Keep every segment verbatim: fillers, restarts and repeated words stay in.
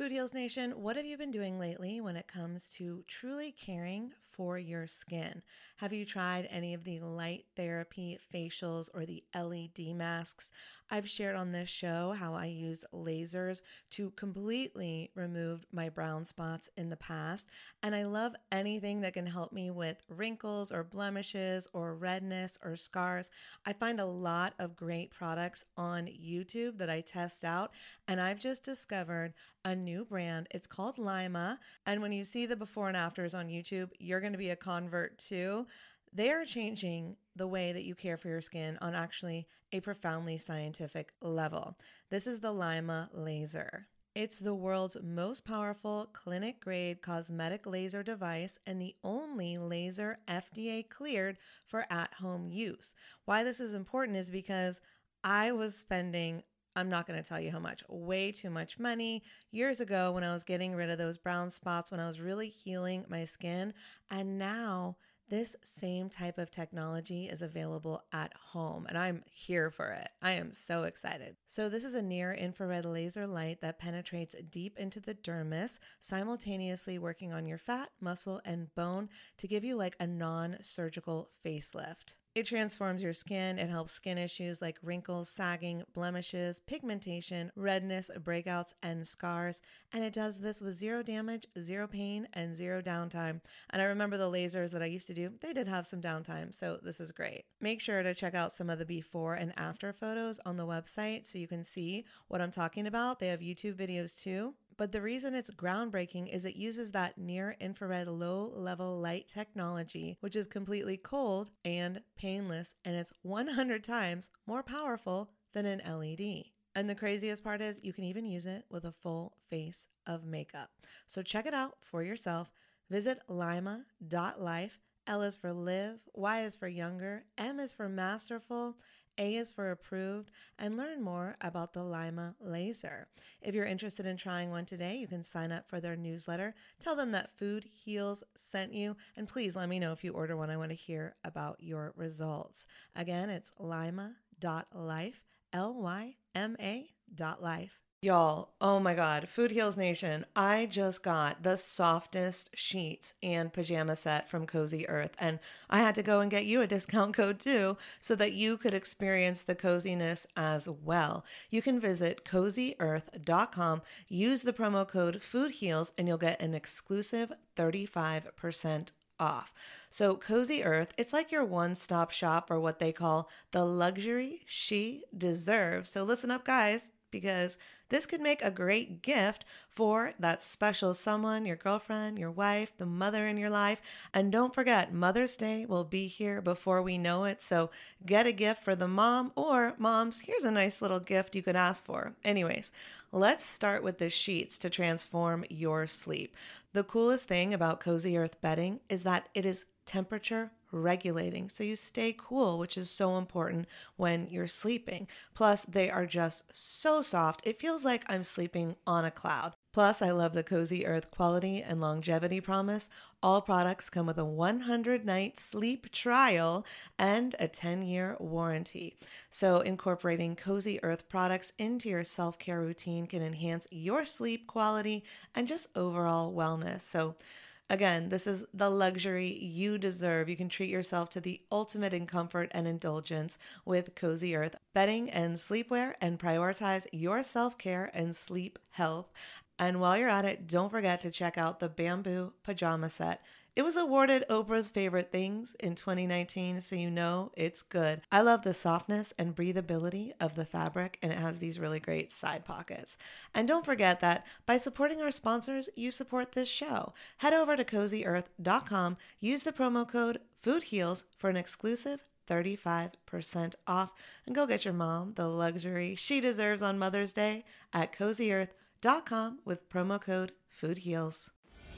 Food Heals Nation, what have you been doing lately when it comes to truly caring for your skin? Have you tried any of the light therapy facials or the L E D masks? I've shared on this show how I use lasers to completely remove my brown spots in the past, and I love anything that can help me with wrinkles or blemishes or redness or scars. I find a lot of great products on YouTube that I test out, and I've just discovered a new brand. It's called Lima. And when you see the before and afters on YouTube, you're going to be a convert too. They are changing the way that you care for your skin on actually a profoundly scientific level. This is the Lima laser. It's the world's most powerful clinic-grade cosmetic laser device and the only laser F D A cleared for at-home use. Why this is important is because I was spending I'm not going to tell you how much, way too much money years ago when I was getting rid of those brown spots, when I was really healing my skin. And now this same type of technology is available at home, and I'm here for it. I am so excited. So this is a near infrared laser light that penetrates deep into the dermis, simultaneously working on your fat, muscle, and bone to give you like a non-surgical facelift. It transforms your skin. It helps skin issues like wrinkles, sagging, blemishes, pigmentation, redness, breakouts, and scars. And it does this with zero damage, zero pain, and zero downtime. And I remember the lasers that I used to do, they did have some downtime, so this is great. Make sure to check out some of the before and after photos on the website so you can see what I'm talking about. They have YouTube videos too. But the reason it's groundbreaking is it uses that near-infrared low-level light technology, which is completely cold and painless, and it's one hundred times more powerful than an L E D. And the craziest part is you can even use it with a full face of makeup. So check it out for yourself. Visit lima dot life. L is for live, Y is for younger, M is for masterful, A is for approved, and learn more about the Lima laser. If you're interested in trying one today, you can sign up for their newsletter. Tell them that Food Heals sent you, and please let me know if you order one. I want to hear about your results. Again, it's lima dot life, L Y M A dot life. Y'all, oh my God, Food Heals Nation, I just got the softest sheets and pajama set from Cozy Earth, and I had to go and get you a discount code too so that you could experience the coziness as well. You can visit cozy earth dot com, use the promo code FOODHEALS, and you'll get an exclusive thirty-five percent off. So Cozy Earth, it's like your one-stop shop for what they call the luxury she deserves. So listen up, guys, because this could make a great gift for that special someone, your girlfriend, your wife, the mother in your life. And don't forget, Mother's Day will be here before we know it. So get a gift for the mom, or moms, here's a nice little gift you could ask for. Anyways, let's start with the sheets to transform your sleep. The coolest thing about Cozy Earth bedding is that it is temperature regulating, so you stay cool, which is so important when you're sleeping. Plus, they are just so soft. It feels like I'm sleeping on a cloud. Plus, I love the Cozy Earth quality and longevity promise. All products come with a one hundred night sleep trial and a ten year warranty. So incorporating Cozy Earth products into your self-care routine can enhance your sleep quality and just overall wellness. So again, this is the luxury you deserve. You can treat yourself to the ultimate in comfort and indulgence with Cozy Earth bedding and sleepwear, and prioritize your self-care and sleep health. And while you're at it, don't forget to check out the Bamboo Pajama Set. It was awarded Oprah's Favorite Things in twenty nineteen, so you know it's good. I love the softness and breathability of the fabric, and it has these really great side pockets. And don't forget that by supporting our sponsors, you support this show. Head over to cozy earth dot com, use the promo code FOODHEALS for an exclusive thirty-five percent off, and go get your mom the luxury she deserves on Mother's Day at cozy earth dot com with promo code FOODHEALS.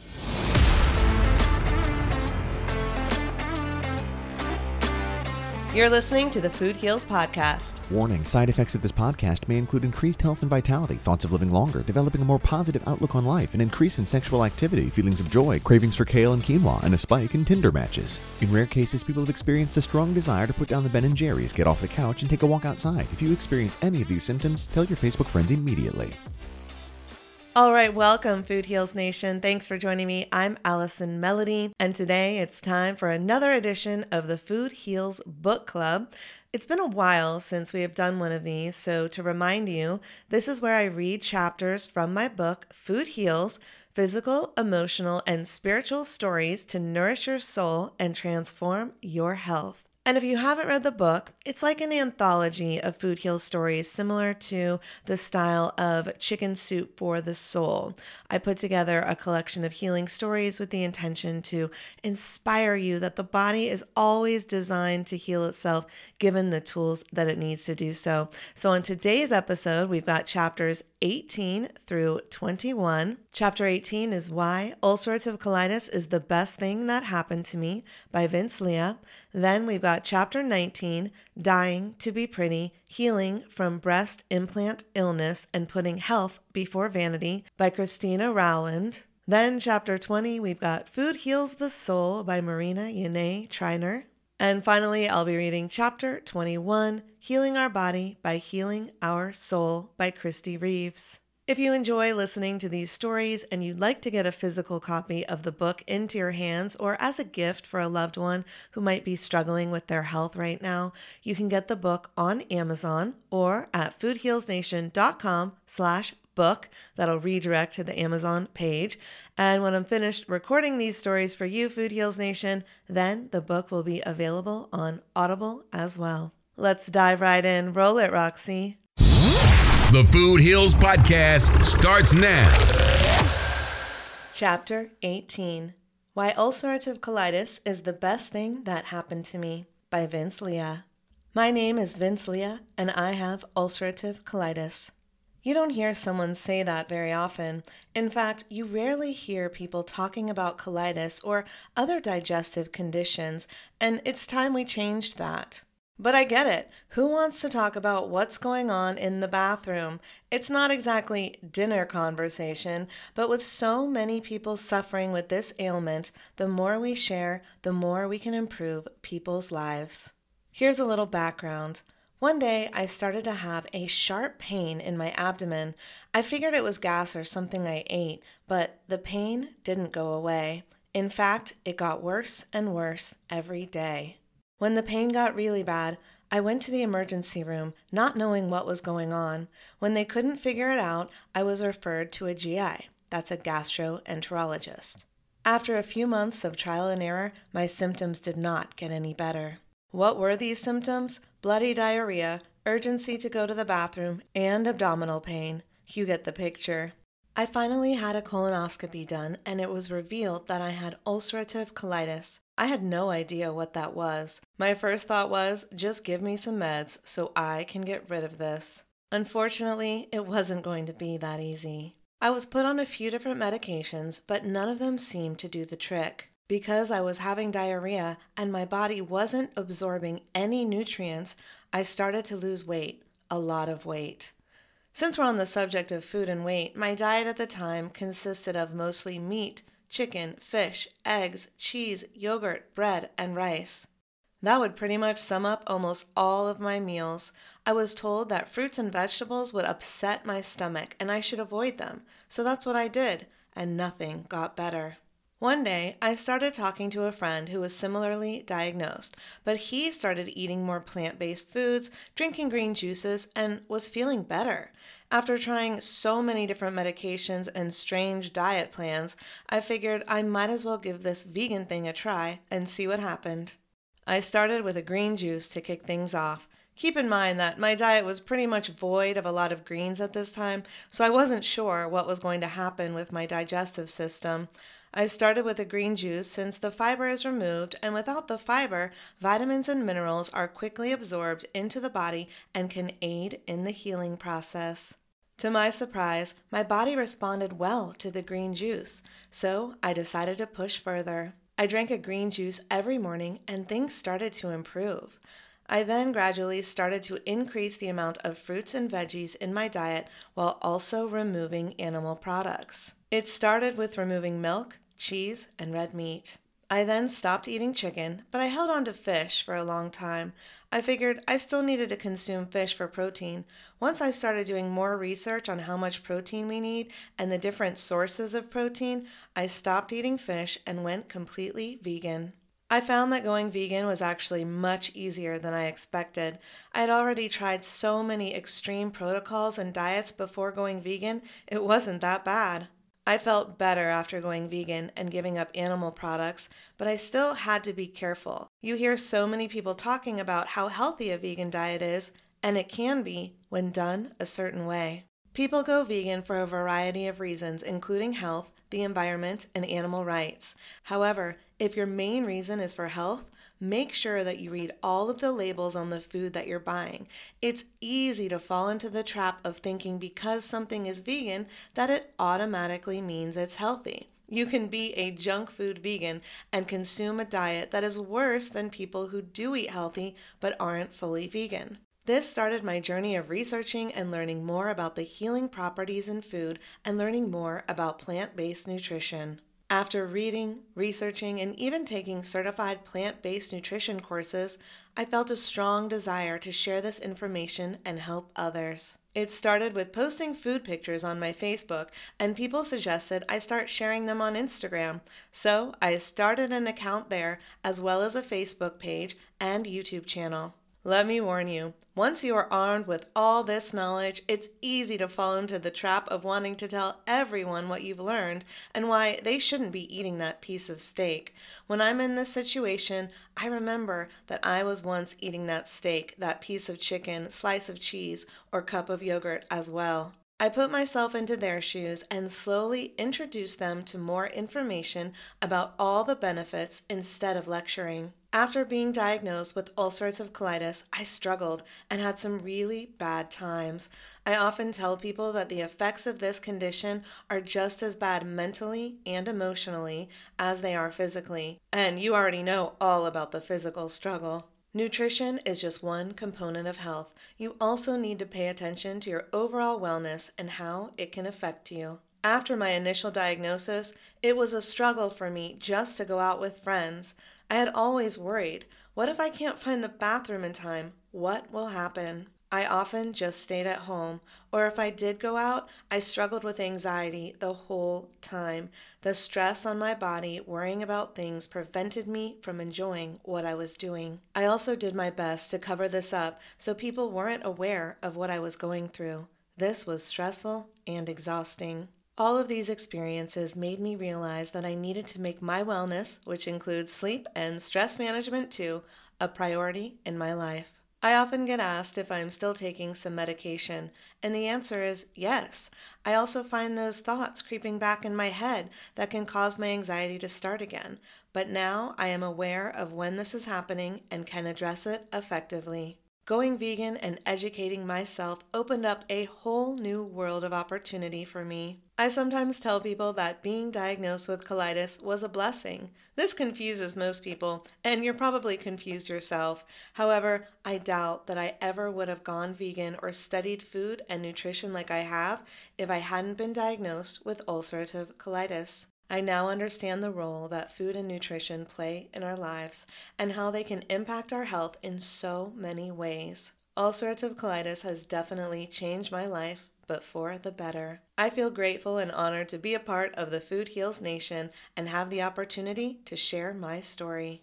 You're listening to the Food Heals Podcast. Warning, side effects of this podcast may include increased health and vitality, thoughts of living longer, developing a more positive outlook on life, an increase in sexual activity, feelings of joy, cravings for kale and quinoa, and a spike in Tinder matches. In rare cases, people have experienced a strong desire to put down the Ben and Jerry's, get off the couch, and take a walk outside. If you experience any of these symptoms, tell your Facebook friends immediately. All right, welcome, Food Heals Nation. Thanks for joining me. I'm Allison Melody, and today it's time for another edition of the Food Heals Book Club. It's been a while since we have done one of these, so to remind you, this is where I read chapters from my book, Food Heals, Physical, Emotional, and Spiritual Stories to Nourish Your Soul and Transform Your Health. And if you haven't read the book, it's like an anthology of Food Heals stories similar to the style of Chicken Soup for the Soul. I put together a collection of healing stories with the intention to inspire you that the body is always designed to heal itself given the tools that it needs to do so. So in today's episode, we've got chapters eighteen through twenty-one. Chapter eighteen is Why Ulcerative Colitis is the Best Thing That Happened to Me by Vince Lea. Then we've got chapter nineteen, Dying to be Pretty, Healing from Breast Implant Illness and Putting Health Before Vanity by Christina Rowland. Then chapter twenty, we've got Food Heals the Soul by Marina Yane Triner. And finally, I'll be reading chapter twenty-one, Healing Our Body by Healing Our Soul by Christy Reeves. If you enjoy listening to these stories and you'd like to get a physical copy of the book into your hands or as a gift for a loved one who might be struggling with their health right now, you can get the book on Amazon or at foodhealsnation.com slash book. That'll redirect to the Amazon page. And when I'm finished recording these stories for you, Food Heals Nation, then the book will be available on Audible as well. Let's dive right in. Roll it, Roxy. The Food Heals Podcast starts now. Chapter eighteen, Why Ulcerative Colitis is the Best Thing That Happened to Me by Vince Lea. My name is Vince Lea, and I have ulcerative colitis. You don't hear someone say that very often. In fact, you rarely hear people talking about colitis or other digestive conditions, and it's time we changed that. But I get it. Who wants to talk about what's going on in the bathroom? It's not exactly dinner conversation, but with so many people suffering with this ailment, the more we share, the more we can improve people's lives. Here's a little background. One day, I started to have a sharp pain in my abdomen. I figured it was gas or something I ate, but the pain didn't go away. In fact, it got worse and worse every day. When the pain got really bad, I went to the emergency room, not knowing what was going on. When they couldn't figure it out, I was referred to a G I. That's a gastroenterologist. After a few months of trial and error, my symptoms did not get any better. What were these symptoms? Bloody diarrhea, urgency to go to the bathroom, and abdominal pain. You get the picture. I finally had a colonoscopy done, and it was revealed that I had ulcerative colitis. I had no idea what that was. My first thought was, just give me some meds so I can get rid of this. Unfortunately, it wasn't going to be that easy. I was put on a few different medications, but none of them seemed to do the trick. Because I was having diarrhea and my body wasn't absorbing any nutrients, I started to lose weight, a lot of weight. Since we're on the subject of food and weight, my diet at the time consisted of mostly meat, chicken, fish, eggs, cheese, yogurt, bread, and rice. That would pretty much sum up almost all of my meals. I was told that fruits and vegetables would upset my stomach and I should avoid them, so that's what I did, and nothing got better. One day, I started talking to a friend who was similarly diagnosed, but he started eating more plant-based foods, drinking green juices, and was feeling better. After trying so many different medications and strange diet plans, I figured I might as well give this vegan thing a try and see what happened. I started with a green juice to kick things off. Keep in mind that my diet was pretty much void of a lot of greens at this time, so I wasn't sure what was going to happen with my digestive system. I started with a green juice since the fiber is removed, and without the fiber, vitamins and minerals are quickly absorbed into the body and can aid in the healing process. To my surprise, my body responded well to the green juice, so I decided to push further. I drank a green juice every morning and things started to improve. I then gradually started to increase the amount of fruits and veggies in my diet while also removing animal products. It started with removing milk, cheese, and red meat. I then stopped eating chicken, but I held on to fish for a long time. I figured I still needed to consume fish for protein. Once I started doing more research on how much protein we need and the different sources of protein, I stopped eating fish and went completely vegan. I found that going vegan was actually much easier than I expected. I had already tried so many extreme protocols and diets before going vegan, it wasn't that bad. I felt better after going vegan and giving up animal products, but I still had to be careful. You hear so many people talking about how healthy a vegan diet is, and it can be when done a certain way. People go vegan for a variety of reasons, including health, the environment, and animal rights. However, if your main reason is for health, make sure that you read all of the labels on the food that you're buying. It's easy to fall into the trap of thinking because something is vegan that it automatically means it's healthy. You can be a junk food vegan and consume a diet that is worse than people who do eat healthy but aren't fully vegan. This started my journey of researching and learning more about the healing properties in food and learning more about plant-based nutrition. After reading, researching, and even taking certified plant-based nutrition courses, I felt a strong desire to share this information and help others. It started with posting food pictures on my Facebook, and people suggested I start sharing them on Instagram. So I started an account there, as well as a Facebook page and YouTube channel. Let me warn you, once you are armed with all this knowledge, it's easy to fall into the trap of wanting to tell everyone what you've learned and why they shouldn't be eating that piece of steak. When I'm in this situation, I remember that I was once eating that steak, that piece of chicken, slice of cheese, or cup of yogurt as well. I put myself into their shoes and slowly introduced them to more information about all the benefits instead of lecturing. After being diagnosed with ulcerative colitis, I struggled and had some really bad times. I often tell people that the effects of this condition are just as bad mentally and emotionally as they are physically. And you already know all about the physical struggle. Nutrition is just one component of health. You also need to pay attention to your overall wellness and how it can affect you. After my initial diagnosis, it was a struggle for me just to go out with friends. I had always worried, what if I can't find the bathroom in time? What will happen? I often just stayed at home, or if I did go out, I struggled with anxiety the whole time. The stress on my body, worrying about things, prevented me from enjoying what I was doing. I also did my best to cover this up so people weren't aware of what I was going through. This was stressful and exhausting. All of these experiences made me realize that I needed to make my wellness, which includes sleep and stress management too, a priority in my life. I often get asked if I'm still taking some medication, and the answer is yes. I also find those thoughts creeping back in my head that can cause my anxiety to start again, but now I am aware of when this is happening and can address it effectively. Going vegan and educating myself opened up a whole new world of opportunity for me. I sometimes tell people that being diagnosed with colitis was a blessing. This confuses most people, and you're probably confused yourself. However, I doubt that I ever would have gone vegan or studied food and nutrition like I have if I hadn't been diagnosed with ulcerative colitis. I now understand the role that food and nutrition play in our lives and how they can impact our health in so many ways. Ulcerative colitis has definitely changed my life, but for the better. I feel grateful and honored to be a part of the Food Heals Nation and have the opportunity to share my story.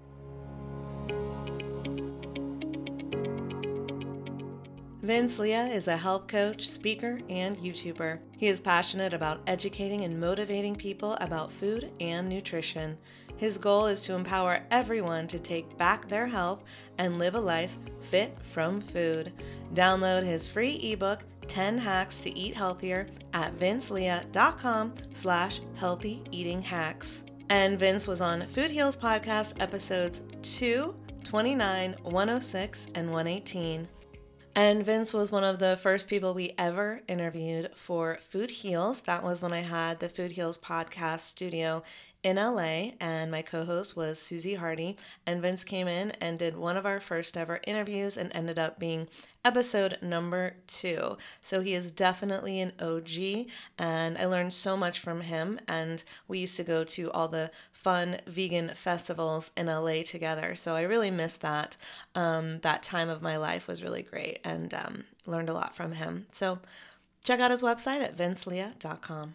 Vince Lea is a health coach, speaker, and YouTuber. He is passionate about educating and motivating people about food and nutrition. His goal is to empower everyone to take back their health and live a life fit from food. Download his free ebook, ten hacks to Eat Healthier, at vincelea.com slash healthy eating hacks. And Vince was on Food Heals Podcast episodes two, twenty-nine, one oh six, and one eighteen. And Vince was one of the first people we ever interviewed for Food Heals. That was when I had the Food Heals Podcast studio in L A, and my co-host was Susie Hardy. And Vince came in and did one of our first ever interviews and ended up being episode number two. So he is definitely an O G, and I learned so much from him. And we used to go to all the fun vegan festivals in L A together. So I really missed that. Um, that time of my life was really great, and um, learned a lot from him. So check out his website at vince lea dot com.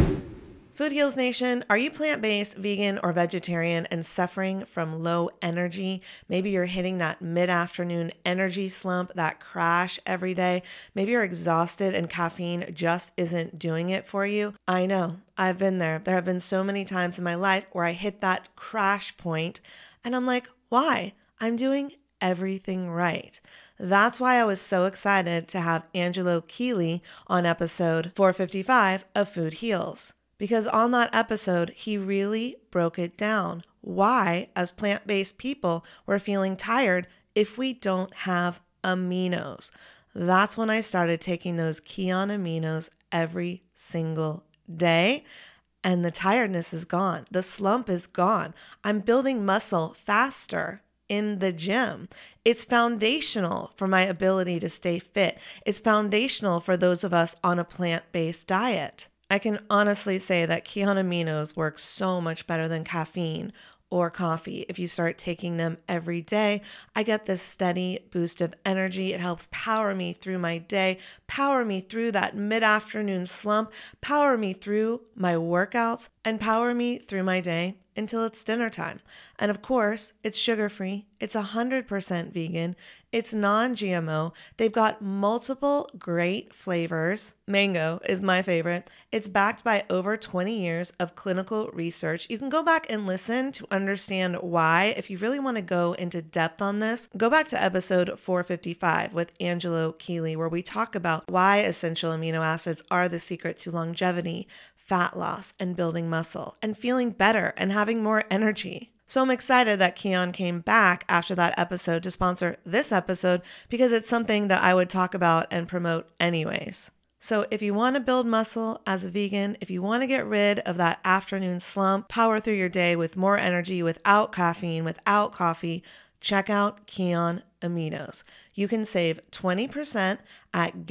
Food Heals Nation, are you plant-based, vegan, or vegetarian and suffering from low energy? Maybe you're hitting that mid-afternoon energy slump, that crash every day. Maybe you're exhausted and caffeine just isn't doing it for you. I know, I've been there. There have been so many times in my life where I hit that crash point and I'm like, why? I'm doing everything right. That's why I was so excited to have Angelo Keeley on episode four fifty-five of Food Heals. Because on that episode, he really broke it down. Why, as plant-based people, we're feeling tired if we don't have aminos. That's when I started taking those Kion aminos every single day. And the tiredness is gone. The slump is gone. I'm building muscle faster in the gym. It's foundational for my ability to stay fit. It's foundational for those of us on a plant-based diet. I can honestly say that Kion aminos work so much better than caffeine or coffee. If you start taking them every day, I get this steady boost of energy. It helps power me through my day, power me through that mid-afternoon slump, power me through my workouts, and power me through my day until it's dinner time. And of course, it's sugar-free. It's one hundred percent vegan. It's non-G M O. They've got multiple great flavors. Mango is my favorite. It's backed by over twenty years of clinical research. You can go back and listen to understand why. If you really want to go into depth on this, go back to episode four fifty-five with Angelo Keeley, where we talk about why essential amino acids are the secret to longevity, fat loss, and building muscle, and feeling better and having more energy. So I'm excited that Kion came back after that episode to sponsor this episode because it's something that I would talk about and promote anyways. So if you want to build muscle as a vegan, if you want to get rid of that afternoon slump, power through your day with more energy without caffeine, without coffee, check out Kion Aminos. You can save twenty percent at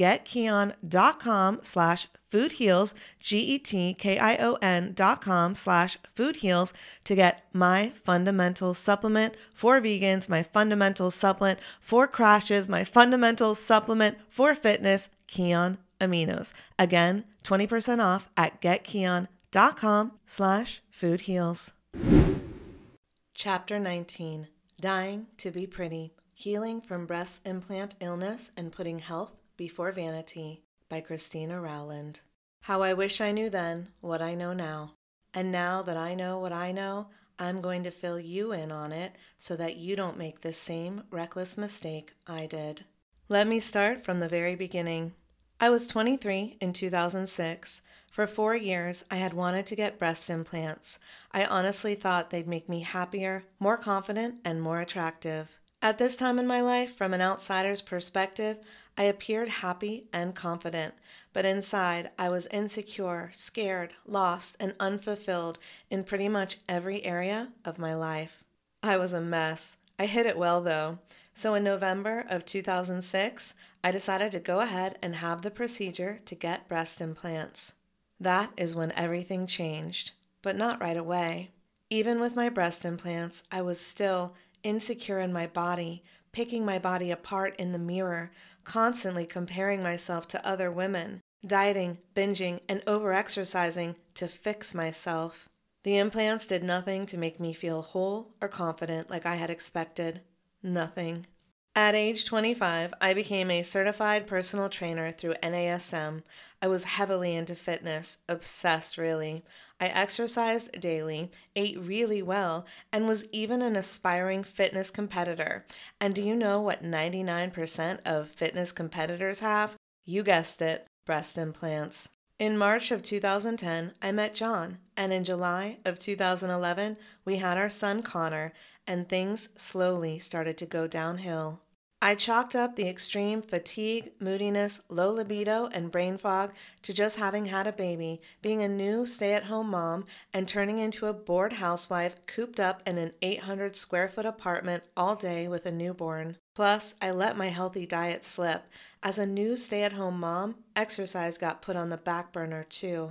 getkion.com slash food heals, G-E-T-K-I-O-N dot com slash food heals to get my fundamental supplement for vegans, my fundamental supplement for crashes, my fundamental supplement for fitness, Kion Aminos. Again, twenty percent off at getkion.com slash food heals. Chapter nineteen, Dying to be Pretty, Healing from Breast Implant Illness and Putting Health Before Vanity by Christina Rowland. How I wish I knew then what I know now. And now that I know what I know, I'm going to fill you in on it so that you don't make the same reckless mistake I did. Let me start from the very beginning. I was twenty-three in two thousand six. For four years, I had wanted to get breast implants. I honestly thought they'd make me happier, more confident, and more attractive. At this time in my life, from an outsider's perspective, I appeared happy and confident, but inside I was insecure, scared, lost, and unfulfilled in pretty much every area of my life. I was a mess. I hid it well, though. So in November of two thousand six, I decided to go ahead and have the procedure to get breast implants. That is when everything changed, but not right away. Even with my breast implants, I was still insecure in my body, picking my body apart in the mirror, constantly comparing myself to other women, dieting, binging, and overexercising to fix myself. The implants did nothing to make me feel whole or confident like I had expected. Nothing. At age twenty-five, I became a certified personal trainer through N A S M. I was heavily into fitness, obsessed really. I exercised daily, ate really well, and was even an aspiring fitness competitor. And do you know what ninety-nine percent of fitness competitors have? You guessed it, breast implants. In March of two thousand ten, I met John, and in July of two thousand eleven, we had our son Connor, and things slowly started to go downhill. I chalked up the extreme fatigue, moodiness, low libido, and brain fog to just having had a baby, being a new stay-at-home mom, and turning into a bored housewife cooped up in an eight hundred square foot apartment all day with a newborn. Plus, I let my healthy diet slip. As a new stay-at-home mom, exercise got put on the back burner too.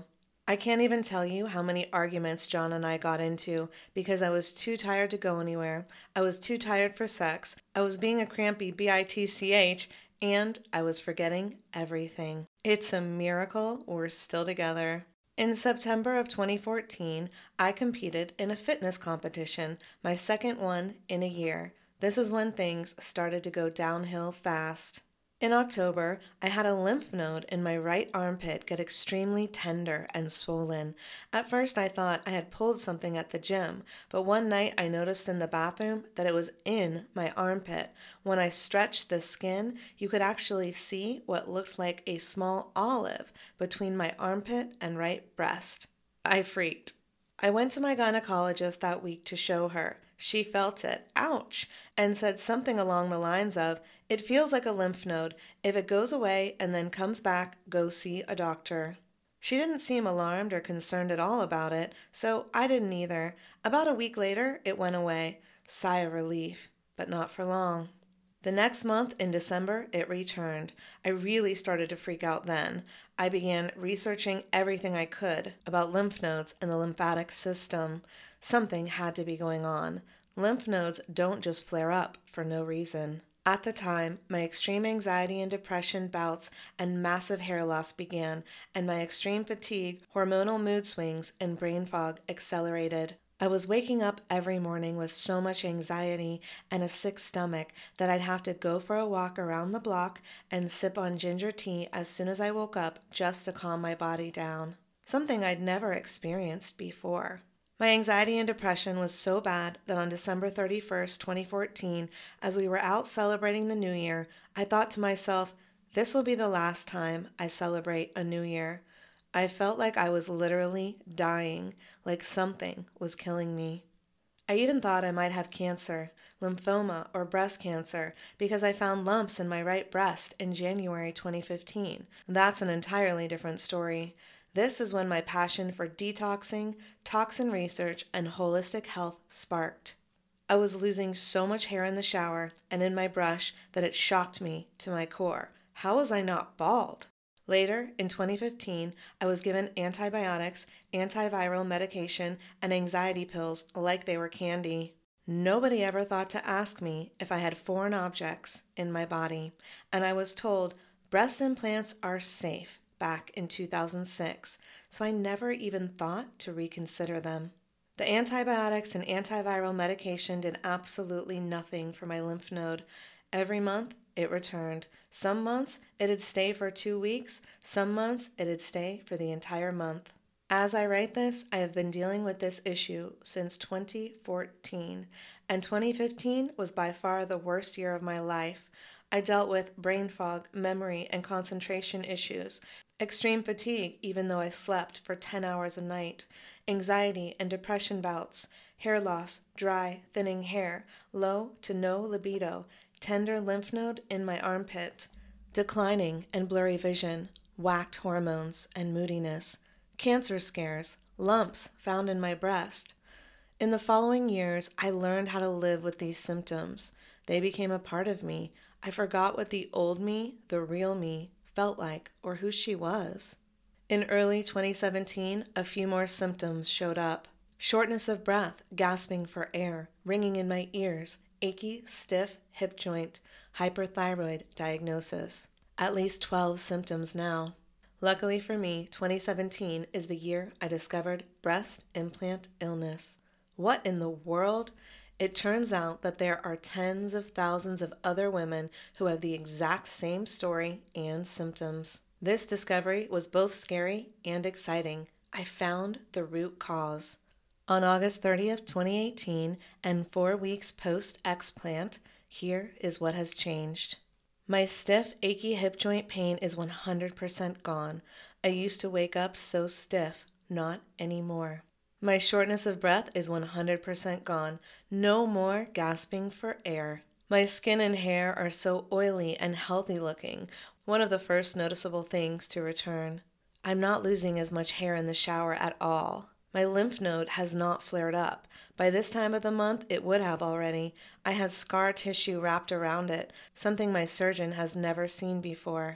I can't even tell you how many arguments John and I got into because I was too tired to go anywhere. I was too tired for sex. I was being a crampy bitch, and I was forgetting everything. It's a miracle we're still together. In September of twenty fourteen, I competed in a fitness competition, my second one in a year. This is when things started to go downhill fast. In October, I had a lymph node in my right armpit get extremely tender and swollen. At first, I thought I had pulled something at the gym, but one night I noticed in the bathroom that it was in my armpit. When I stretched the skin, you could actually see what looked like a small olive between my armpit and right breast. I freaked. I went to my gynecologist that week to show her. She felt it, ouch, and said something along the lines of, "It feels like a lymph node. If it goes away and then comes back, go see a doctor." She didn't seem alarmed or concerned at all about it, so I didn't either. About a week later, it went away. Sigh of relief, but not for long. The next month, in December, it returned. I really started to freak out then. I began researching everything I could about lymph nodes and the lymphatic system. Something had to be going on. Lymph nodes don't just flare up for no reason. At the time, my extreme anxiety and depression bouts and massive hair loss began, and my extreme fatigue, hormonal mood swings, and brain fog accelerated. I was waking up every morning with so much anxiety and a sick stomach that I'd have to go for a walk around the block and sip on ginger tea as soon as I woke up just to calm my body down. Something I'd never experienced before. My anxiety and depression was so bad that on December thirty-first, twenty fourteen, as we were out celebrating the New Year, I thought to myself, this will be the last time I celebrate a New Year. I felt like I was literally dying, like something was killing me. I even thought I might have cancer, lymphoma, or breast cancer because I found lumps in my right breast in January twenty fifteen. That's an entirely different story. This is when my passion for detoxing, toxin research, and holistic health sparked. I was losing so much hair in the shower and in my brush that it shocked me to my core. How was I not bald? Later, in twenty fifteen, I was given antibiotics, antiviral medication, and anxiety pills like they were candy. Nobody ever thought to ask me if I had foreign objects in my body, and I was told breast implants are safe back in two thousand six, so I never even thought to reconsider them. The antibiotics and antiviral medication did absolutely nothing for my lymph node. Every month, it returned. Some months, it'd stay for two weeks. Some months, it'd stay for the entire month. As I write this, I have been dealing with this issue since twenty fourteen, and twenty fifteen was by far the worst year of my life. I dealt with brain fog, memory, and concentration issues, extreme fatigue even though I slept for ten hours a night, anxiety and depression bouts, hair loss, dry, thinning hair, low to no libido, tender lymph node in my armpit, declining and blurry vision, whacked hormones and moodiness, cancer scares, lumps found in my breast. In the following years, I learned how to live with these symptoms. They became a part of me. I forgot what the old me, the real me, felt like or who she was. In early twenty seventeen, a few more symptoms showed up. Shortness of breath, gasping for air, ringing in my ears, achy, stiff hip joint, hyperthyroid diagnosis. At least twelve symptoms now. Luckily for me, twenty seventeen is the year I discovered breast implant illness. What in the world? It turns out that there are tens of thousands of other women who have the exact same story and symptoms. This discovery was both scary and exciting. I found the root cause. On August thirtieth, twenty eighteen, and four weeks post-explant, here is what has changed. My stiff, achy hip joint pain is one hundred percent gone. I used to wake up so stiff, not anymore. My shortness of breath is one hundred percent gone. No more gasping for air. My skin and hair are so oily and healthy looking, one of the first noticeable things to return. I'm not losing as much hair in the shower at all. My lymph node has not flared up. By this time of the month, it would have already. I had scar tissue wrapped around it, something my surgeon has never seen before.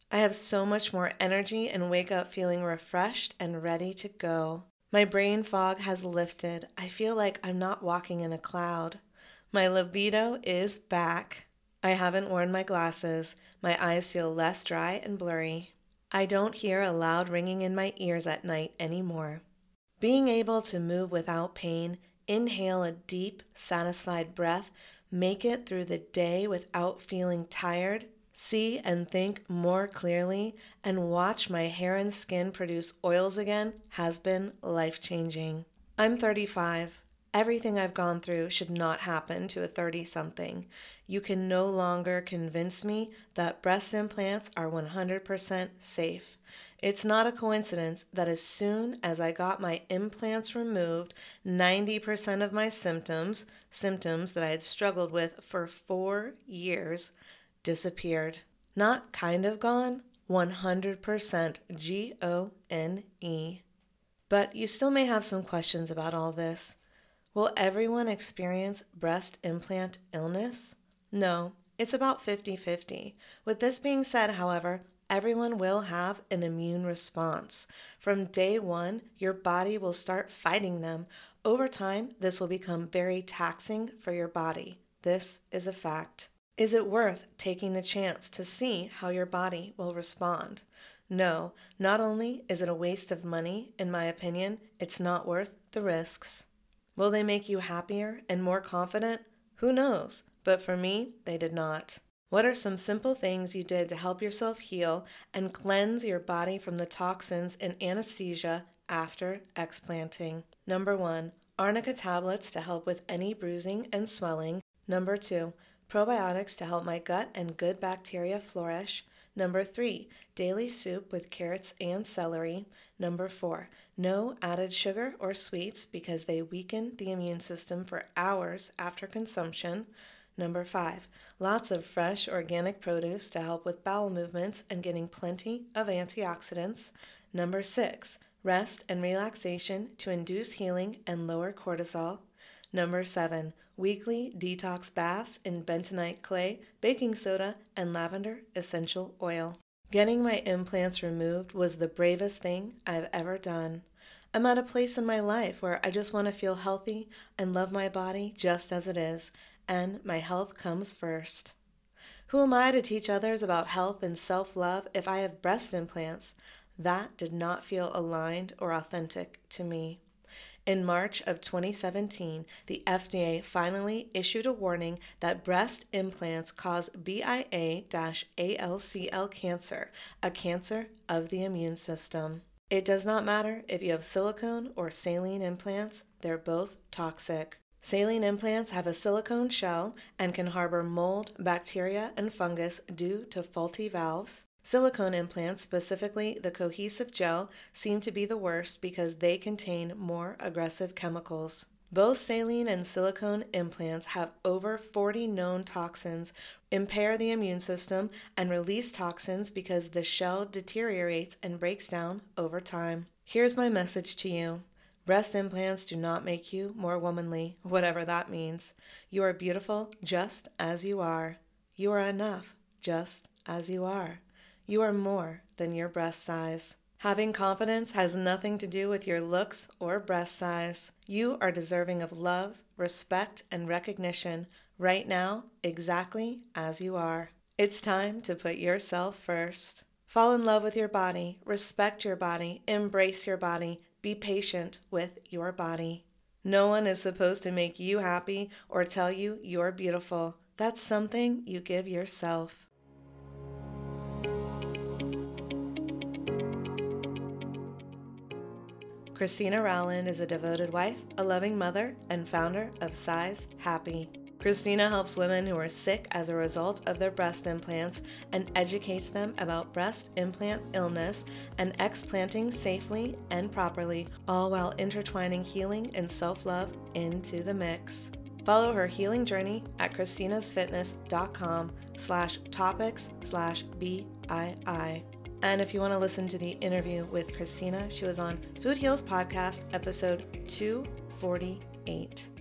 I have so much more energy and wake up feeling refreshed and ready to go. My brain fog has lifted. I feel like I'm not walking in a cloud. My libido is back. I haven't worn my glasses. My eyes feel less dry and blurry. I don't hear a loud ringing in my ears at night anymore. Being able to move without pain, inhale a deep, satisfied breath, make it through the day without feeling tired, see and think more clearly, and watch my hair and skin produce oils again has been life-changing. I'm thirty-five. Everything I've gone through should not happen to a thirty-something. You can no longer convince me that breast implants are one hundred percent safe. It's not a coincidence that as soon as I got my implants removed, ninety percent of my symptoms, symptoms that I had struggled with for four years, disappeared. Not kind of gone, one hundred percent G O N E. But you still may have some questions about all this. Will everyone experience breast implant illness? No, it's about fifty-fifty. With this being said, however, everyone will have an immune response. From day one, your body will start fighting them. Over time, this will become very taxing for your body. This is a fact. Is it worth taking the chance to see how your body will respond? No, not only is it a waste of money, in my opinion, it's not worth the risks. Will they make you happier and more confident? Who knows? But for me, they did not. What are some simple things you did to help yourself heal and cleanse your body from the toxins and anesthesia after explanting? Number one, arnica tablets to help with any bruising and swelling. Number two, probiotics to help my gut and good bacteria flourish. Number three, daily soup with carrots and celery. Number four, no added sugar or sweets because they weaken the immune system for hours after consumption. Number five, lots of fresh organic produce to help with bowel movements and getting plenty of antioxidants. Number six, rest and relaxation to induce healing and lower cortisol. Number seven, weekly detox baths in bentonite clay, baking soda, and lavender essential oil. Getting my implants removed was the bravest thing I've ever done. I'm at a place in my life where I just want to feel healthy and love my body just as it is, and my health comes first. Who am I to teach others about health and self-love if I have breast implants? That did not feel aligned or authentic to me. In March of twenty seventeen, the F D A finally issued a warning that breast implants cause B I A A L C L cancer, a cancer of the immune system. It does not matter if you have silicone or saline implants, they're both toxic. Saline implants have a silicone shell and can harbor mold, bacteria, and fungus due to faulty valves. Silicone implants, specifically the cohesive gel, seem to be the worst because they contain more aggressive chemicals. Both saline and silicone implants have over forty known toxins, impair the immune system, and release toxins because the shell deteriorates and breaks down over time. Here's my message to you. Breast implants do not make you more womanly, whatever that means. You are beautiful just as you are. You are enough just as you are. You are more than your breast size. Having confidence has nothing to do with your looks or breast size. You are deserving of love, respect, and recognition right now, exactly as you are. It's time to put yourself first. Fall in love with your body, respect your body, embrace your body, be patient with your body. No one is supposed to make you happy or tell you you're beautiful. That's something you give yourself. Christina Rowland is a devoted wife, a loving mother, and founder of Size Happy. Christina helps women who are sick as a result of their breast implants and educates them about breast implant illness and explanting safely and properly, all while intertwining healing and self-love into the mix. Follow her healing journey at christinasfitness.com slash topics slash BII. And if you want to listen to the interview with Christina, she was on Food Heals Podcast, episode two forty-eight.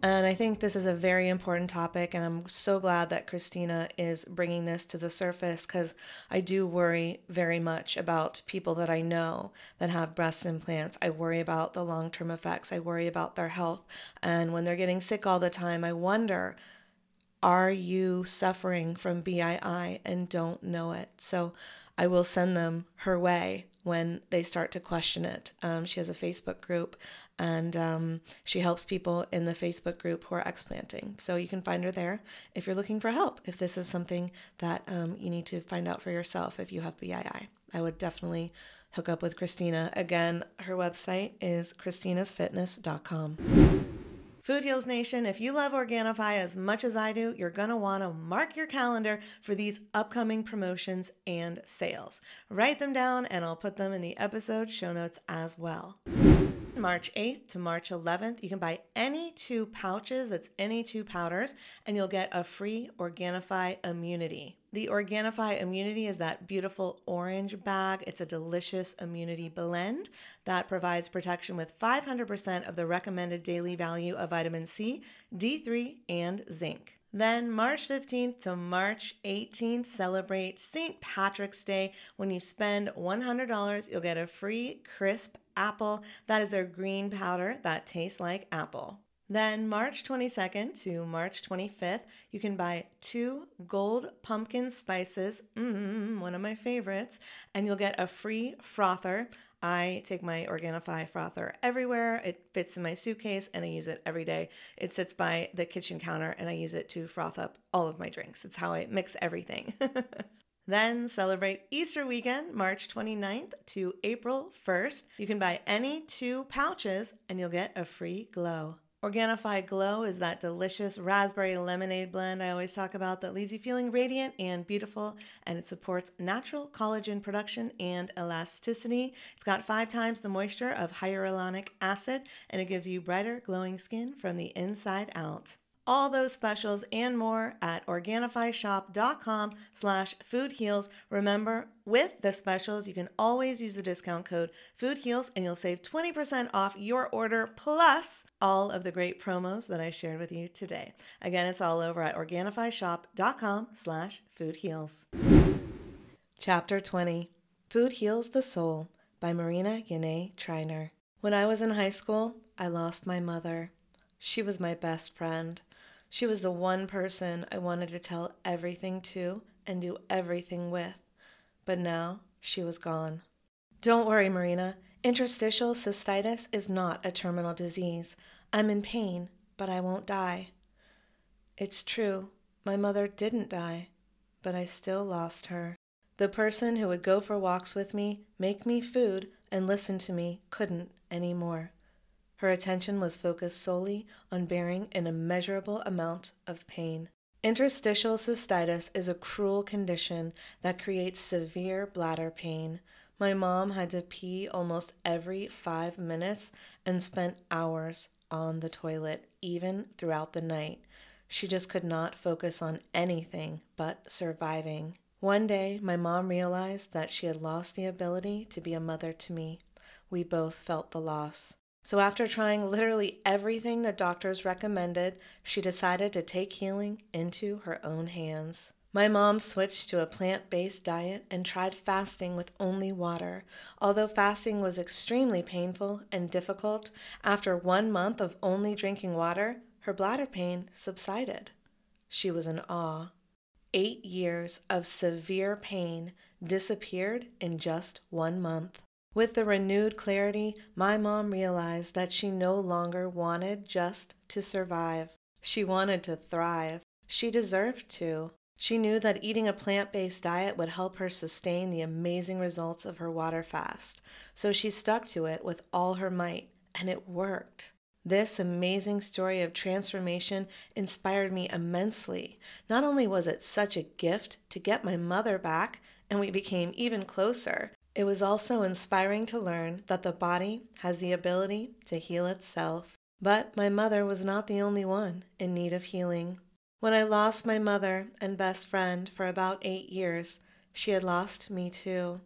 And I think this is a very important topic, and I'm so glad that Christina is bringing this to the surface, because I do worry very much about people that I know that have breast implants. I worry about the long-term effects. I worry about their health. And when they're getting sick all the time, I wonder, are you suffering from B I I and don't know it? So I will send them her way when they start to question it. Um, she has a Facebook group, and um, she helps people in the Facebook group who are explanting. So you can find her there if you're looking for help, if this is something that um, you need to find out for yourself if you have B I I. I would definitely hook up with Christina. Again, her website is christinas fitness dot com. Food Heals Nation, if you love Organifi as much as I do, you're going to want to mark your calendar for these upcoming promotions and sales. Write them down, and I'll put them in the episode show notes as well. March eighth to March eleventh, you can buy any two pouches, that's any two powders, and you'll get a free Organifi Immunity. The Organifi Immunity is that beautiful orange bag. It's a delicious immunity blend that provides protection with five hundred percent of the recommended daily value of vitamin C, D three, and zinc. Then March fifteenth to March eighteenth, celebrate Saint Patrick's Day. When you spend one hundred dollars, you'll get a free crisp apple. That is their green powder that tastes like apple. Then March twenty-second to March twenty-fifth, you can buy two gold pumpkin spices, mm, one of my favorites, and you'll get a free frother. I take my Organifi frother everywhere. It fits in my suitcase, and I use it every day. It sits by the kitchen counter, and I use it to froth up all of my drinks. It's how I mix everything. Then celebrate Easter weekend, March twenty-ninth to April first. You can buy any two pouches, and you'll get a free glow. Organifi Glow is that delicious raspberry lemonade blend I always talk about that leaves you feeling radiant and beautiful, and it supports natural collagen production and elasticity. It's got five times the moisture of hyaluronic acid, and it gives you brighter, glowing skin from the inside out. All those specials and more at organifishop.com slash foodheals. Remember, with the specials, you can always use the discount code FOODHEALS, and you'll save twenty percent off your order, plus all of the great promos that I shared with you today. Again, it's all over at organifishop.com slash foodheals. Chapter twenty, Food Heals the Soul by Marina Yane Treiner. When I was in high school, I lost my mother. She was my best friend. She was the one person I wanted to tell everything to and do everything with. But now she was gone. Don't worry, Marina. Interstitial cystitis is not a terminal disease. I'm in pain, but I won't die. It's true. My mother didn't die, but I still lost her. The person who would go for walks with me, make me food, and listen to me couldn't anymore. Her attention was focused solely on bearing an immeasurable amount of pain. Interstitial cystitis is a cruel condition that creates severe bladder pain. My mom had to pee almost every five minutes and spent hours on the toilet, even throughout the night. She just could not focus on anything but surviving. One day, my mom realized that she had lost the ability to be a mother to me. We both felt the loss. So after trying literally everything the doctors recommended, she decided to take healing into her own hands. My mom switched to a plant-based diet and tried fasting with only water. Although fasting was extremely painful and difficult, after one month of only drinking water, her bladder pain subsided. She was in awe. Eight years of severe pain disappeared in just one month. With the renewed clarity, my mom realized that she no longer wanted just to survive. She wanted to thrive. She deserved to. She knew that eating a plant-based diet would help her sustain the amazing results of her water fast. So she stuck to it with all her might, and it worked. This amazing story of transformation inspired me immensely. Not only was it such a gift to get my mother back, and we became even closer, it was also inspiring to learn that the body has the ability to heal itself. But my mother was not the only one in need of healing. When I lost my mother and best friend for about eight years, she had lost me too.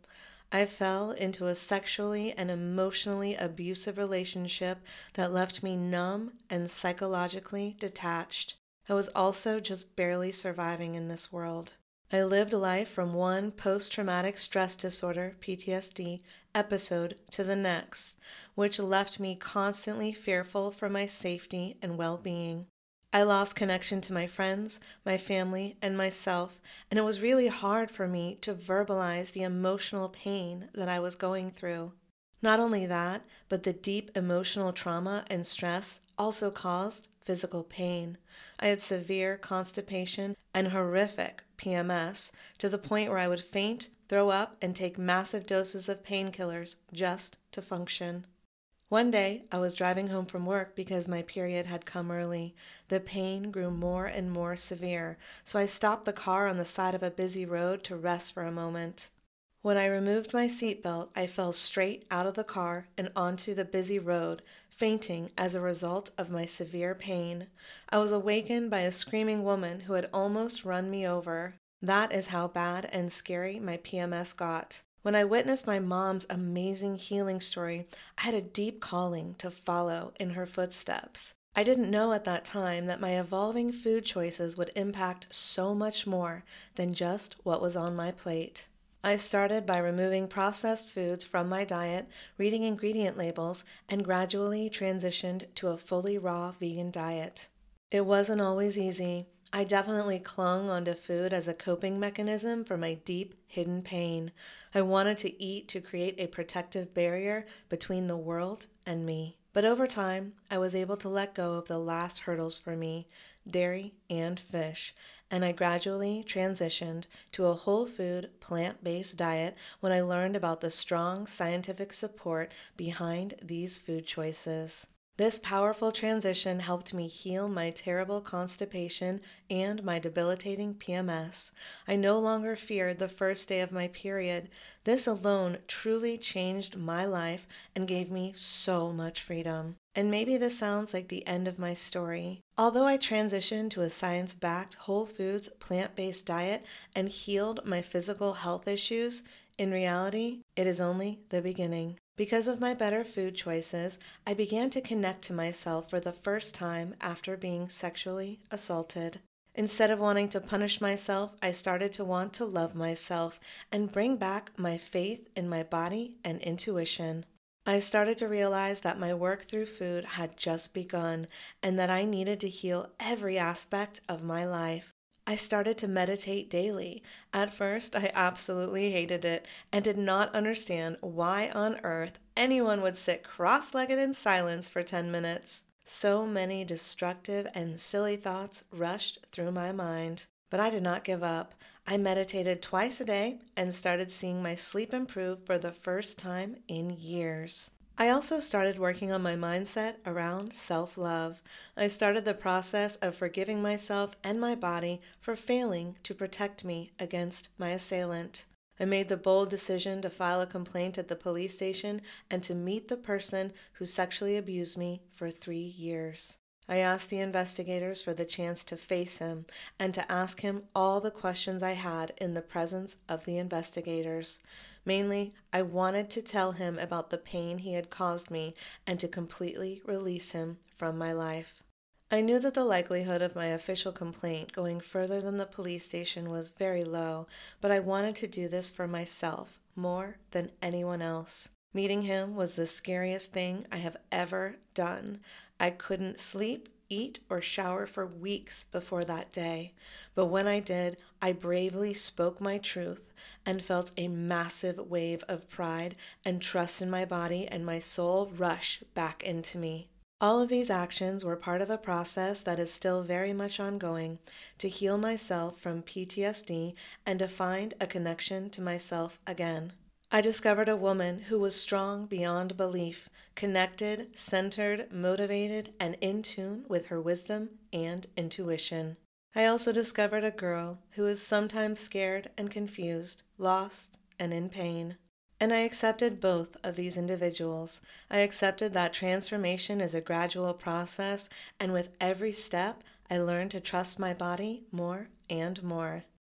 I fell into a sexually and emotionally abusive relationship that left me numb and psychologically detached. I was also just barely surviving in this world. I lived life from one post-traumatic stress disorder, P T S D, episode to the next, which left me constantly fearful for my safety and well-being. I lost connection to my friends, my family, and myself, and it was really hard for me to verbalize the emotional pain that I was going through. Not only that, but the deep emotional trauma and stress also caused physical pain. I had severe constipation and horrific P M S to the point where I would faint, throw up, and take massive doses of painkillers just to function. One day, I was driving home from work because my period had come early. The pain grew more and more severe, so I stopped the car on the side of a busy road to rest for a moment. When I removed my seatbelt, I fell straight out of the car and onto the busy road, fainting as a result of my severe pain. I was awakened by a screaming woman who had almost run me over. That is how bad and scary my P M S got. When I witnessed my mom's amazing healing story, I had a deep calling to follow in her footsteps. I didn't know at that time that my evolving food choices would impact so much more than just what was on my plate. I started by removing processed foods from my diet, reading ingredient labels, and gradually transitioned to a fully raw vegan diet. It wasn't always easy. I definitely clung onto food as a coping mechanism for my deep, hidden pain. I wanted to eat to create a protective barrier between the world and me. But over time, I was able to let go of the last hurdles for me, dairy and fish, and I gradually transitioned to a whole food, plant-based diet when I learned about the strong scientific support behind these food choices. This powerful transition helped me heal my terrible constipation and my debilitating P M S. I no longer feared the first day of my period. This alone truly changed my life and gave me so much freedom. And maybe this sounds like the end of my story. Although I transitioned to a science-backed, whole foods, plant-based diet and healed my physical health issues, in reality, it is only the beginning. Because of my better food choices, I began to connect to myself for the first time after being sexually assaulted. Instead of wanting to punish myself, I started to want to love myself and bring back my faith in my body and intuition. I started to realize that my work through food had just begun and that I needed to heal every aspect of my life. I started to meditate daily. At first, I absolutely hated it and did not understand why on earth anyone would sit cross-legged in silence for ten minutes. So many destructive and silly thoughts rushed through my mind. But I did not give up. I meditated twice a day and started seeing my sleep improve for the first time in years. I also started working on my mindset around self-love. I started the process of forgiving myself and my body for failing to protect me against my assailant. I made the bold decision to file a complaint at the police station and to meet the person who sexually abused me for three years. I asked the investigators for the chance to face him and to ask him all the questions I had in the presence of the investigators. Mainly, I wanted to tell him about the pain he had caused me and to completely release him from my life. I knew that the likelihood of my official complaint going further than the police station was very low, but I wanted to do this for myself more than anyone else. Meeting him was the scariest thing I have ever done. I couldn't sleep, eat, or shower for weeks before that day. But when I did, I bravely spoke my truth and felt a massive wave of pride and trust in my body and my soul rush back into me. All of these actions were part of a process that is still very much ongoing to heal myself from P T S D and to find a connection to myself again. I discovered a woman who was strong beyond belief, connected, centered, motivated, and in tune with her wisdom and intuition. I also discovered a girl who is sometimes scared and confused, lost, and in pain. And I accepted both of these individuals. I accepted that transformation is a gradual process, and with every step, I learned to trust my body more and more.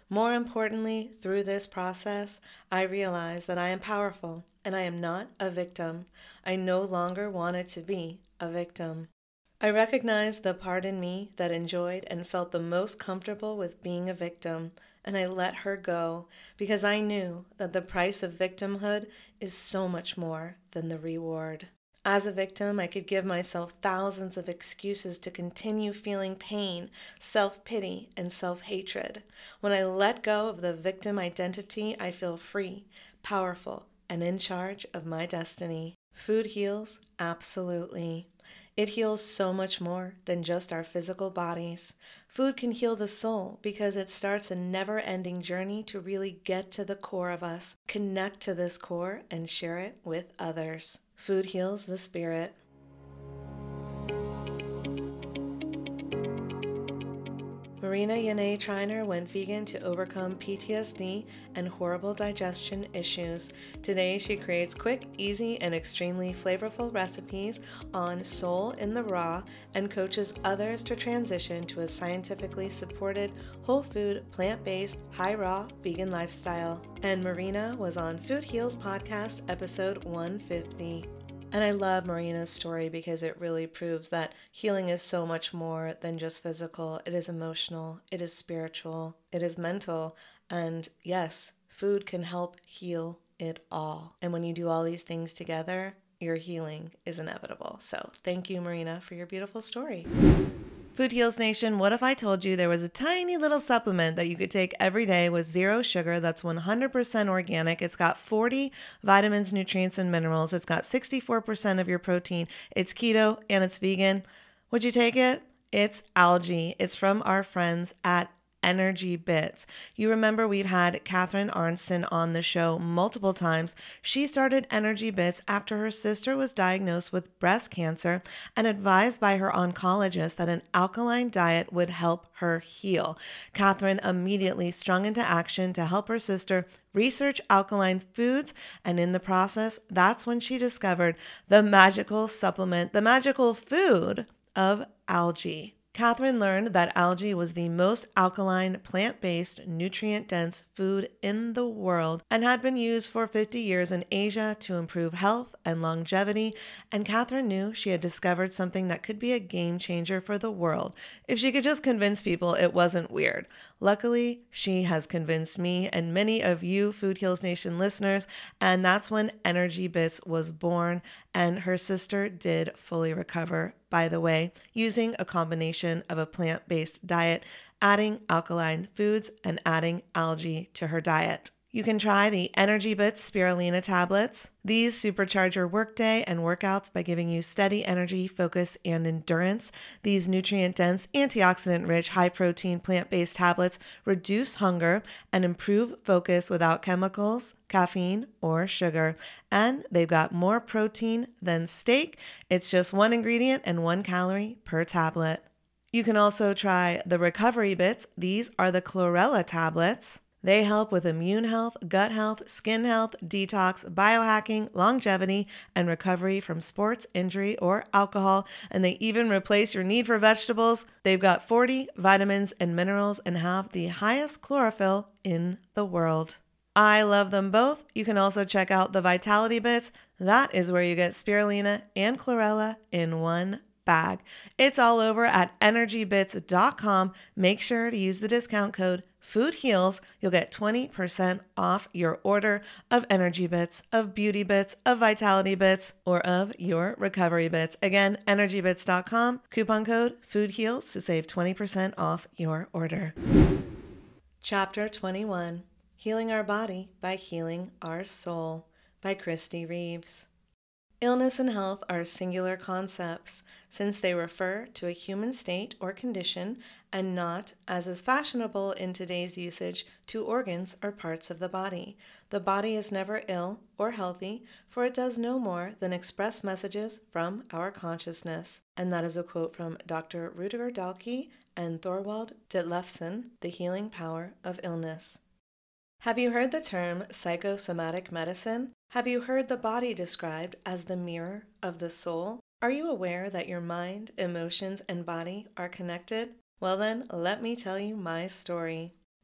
More importantly, through this process, I realize that I am powerful and I am not a victim. I no longer wanted to be a victim. I recognized the part in me that enjoyed and felt the most comfortable with being a victim, and I let her go because I knew that the price of victimhood is so much more than the reward. As a victim, I could give myself thousands of excuses to continue feeling pain, self-pity, and self-hatred. When I let go of the victim identity, I feel free, powerful, and in charge of my destiny. Food heals, absolutely. It heals so much more than just our physical bodies. Food can heal the soul because it starts a never-ending journey to really get to the core of us, connect to this core, and share it with others. Food heals the spirit. Marina Yanae Triner went vegan to overcome P T S D and horrible digestion issues. Today, she creates quick, easy, and extremely flavorful recipes on Soul in the Raw and coaches others to transition to a scientifically supported, whole food, plant-based, high-raw, vegan lifestyle. And Marina was on Food Heals Podcast, episode one fifty. And I love Marina's story because it really proves that healing is so much more than just physical. It is emotional, it is spiritual, it is mental, and yes, food can help heal it all. And when you do all these things together, your healing is inevitable. So thank you, Marina, for your beautiful story. Food Heals Nation, what if I told you there was a tiny little supplement that you could take every day with zero sugar that's one hundred percent organic? It's got forty vitamins, nutrients, and minerals. It's got sixty-four percent of your protein. It's keto and it's vegan. Would you take it? It's algae. It's from our friends at Energy Bits. You remember we've had Catherine Arnston on the show multiple times. She started Energy Bits after her sister was diagnosed with breast cancer and advised by her oncologist that an alkaline diet would help her heal. Catherine immediately sprung into action to help her sister research alkaline foods, and in the process, that's when she discovered the magical supplement, the magical food of algae. Catherine learned that algae was the most alkaline, plant-based, nutrient-dense food in the world and had been used for fifty years in Asia to improve health and longevity, and Catherine knew she had discovered something that could be a game changer for the world if she could just convince people it wasn't weird. Luckily, she has convinced me and many of you Food Heals Nation listeners, and that's when Energy Bits was born, and her sister did fully recover, by the way, using a combination of a plant-based diet, adding alkaline foods, and adding algae to her diet. You can try the Energy Bits Spirulina tablets. These supercharge your workday and workouts by giving you steady energy, focus, and endurance. These nutrient-dense, antioxidant-rich, high-protein, plant-based tablets reduce hunger and improve focus without chemicals, caffeine, or sugar. And they've got more protein than steak. It's just one ingredient and one calorie per tablet. You can also try the Recovery Bits. These are the chlorella tablets. They help with immune health, gut health, skin health, detox, biohacking, longevity, and recovery from sports, injury, or alcohol. And they even replace your need for vegetables. They've got forty vitamins and minerals and have the highest chlorophyll in the world. I love them both. You can also check out the Vitality Bits. That is where you get spirulina and chlorella in one bag. It's all over at energy bits dot com. Make sure to use the discount code Food Heals. You'll get twenty percent off your order of Energy Bits, of Beauty Bits, of Vitality Bits, or of your Recovery Bits. Again, energy bits dot com, coupon code Food Heals to save twenty percent off your order. Chapter twenty-one, Healing Our Body by Healing Our Soul by Christy Reeves. Illness and health are singular concepts, since they refer to a human state or condition and not, as is fashionable in today's usage, to organs or parts of the body. The body is never ill or healthy, for it does no more than express messages from our consciousness. And that is a quote from Doctor Rudiger Dahlke and Thorwald Detlefsen, The Healing Power of Illness. Have you heard the term psychosomatic medicine? Have you heard the body described as the mirror of the soul? Are you aware that your mind, emotions, and body are connected? Well then, let me tell you my story.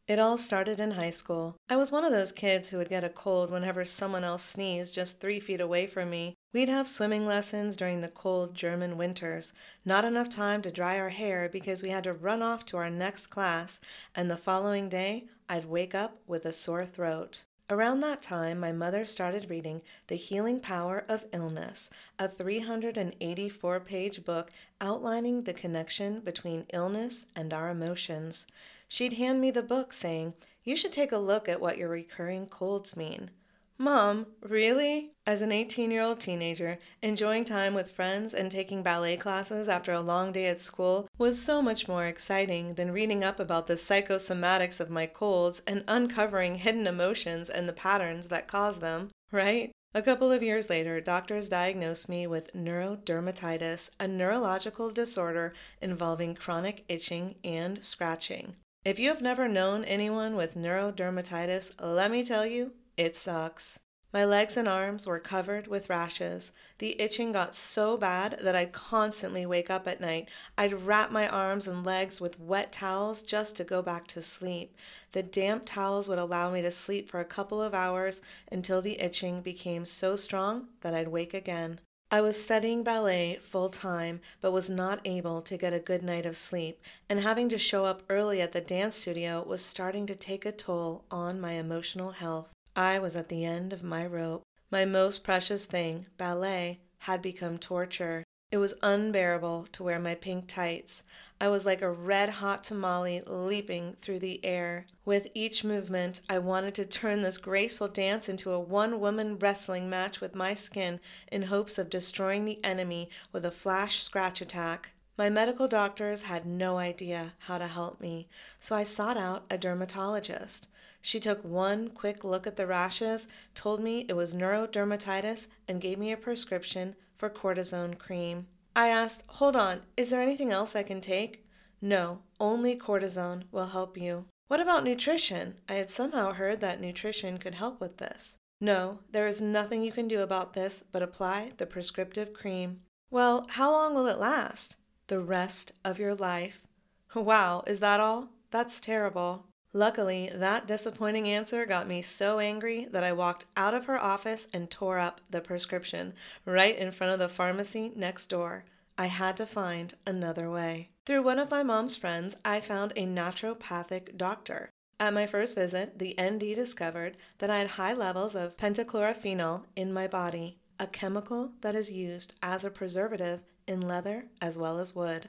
It all started in high school. I was one of those kids who would get a cold whenever someone else sneezed just three feet away from me. We'd have swimming lessons during the cold German winters. Not enough time to dry our hair because we had to run off to our next class, and the following day, I'd wake up with a sore throat. Around that time, my mother started reading The Healing Power of Illness, a three hundred eighty-four page book outlining the connection between illness and our emotions. She'd hand me the book saying, "You should take a look at what your recurring colds mean." Mom, really? As an eighteen-year-old teenager, enjoying time with friends and taking ballet classes after a long day at school was so much more exciting than reading up about the psychosomatics of my colds and uncovering hidden emotions and the patterns that cause them, right? A couple of years later, doctors diagnosed me with neurodermatitis, a neurological disorder involving chronic itching and scratching. If you have never known anyone with neurodermatitis, let me tell you, it sucks. My legs and arms were covered with rashes. The itching got so bad that I'd constantly wake up at night. I'd wrap my arms and legs with wet towels just to go back to sleep. The damp towels would allow me to sleep for a couple of hours until the itching became so strong that I'd wake again. I was studying ballet full-time, but was not able to get a good night of sleep, and having to show up early at the dance studio was starting to take a toll on my emotional health. I was at the end of my rope. My most precious thing, ballet, had become torture. It was unbearable to wear my pink tights. I was like a red-hot tamale leaping through the air. With each movement, I wanted to turn this graceful dance into a one-woman wrestling match with my skin in hopes of destroying the enemy with a flash scratch attack. My medical doctors had no idea how to help me, so I sought out a dermatologist. She took one quick look at the rashes, told me it was neurodermatitis, and gave me a prescription for cortisone cream. I asked, "Hold on, is there anything else I can take?" "No, only cortisone will help you." "What about nutrition? I had somehow heard that nutrition could help with this." "No, there is nothing you can do about this but apply the prescriptive cream." "Well, how long will it last?" "The rest of your life." Wow, is that all? That's terrible. Luckily, that disappointing answer got me so angry that I walked out of her office and tore up the prescription right in front of the pharmacy next door. I had to find another way. Through one of my mom's friends, I found a naturopathic doctor. At my first visit, the N D discovered that I had high levels of pentachlorophenol in my body, a chemical that is used as a preservative in leather as well as wood.